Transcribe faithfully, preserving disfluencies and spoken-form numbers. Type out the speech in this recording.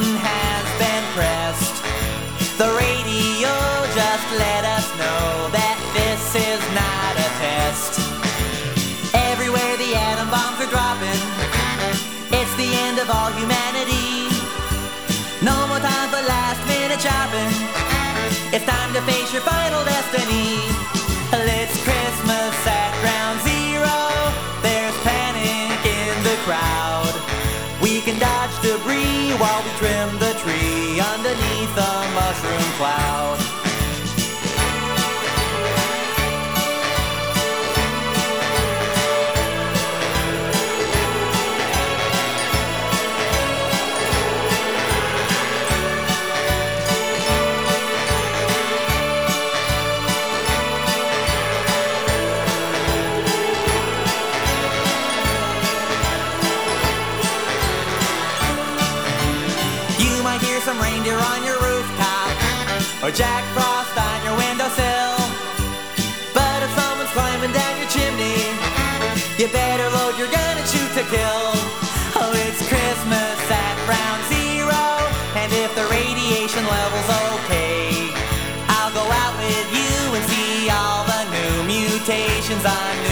button has been pressed. The radio just let us know that this is not a test. Everywhere the atom bombs are dropping, it's the end of all humanity. No more time for last minute shopping. It's time to face your final destiny. It's Christmas at ground zero. There's panic in the crowd. We can dodge debris while we trim the tree underneath a mushroom cloud. Some reindeer on your rooftop, or Jack Frost on your windowsill. But if someone's climbing down your chimney, you better load your gun and shoot to kill. Oh, it's Christmas at ground zero, and if the radiation level's okay, I'll go out with you and see all the new mutations on new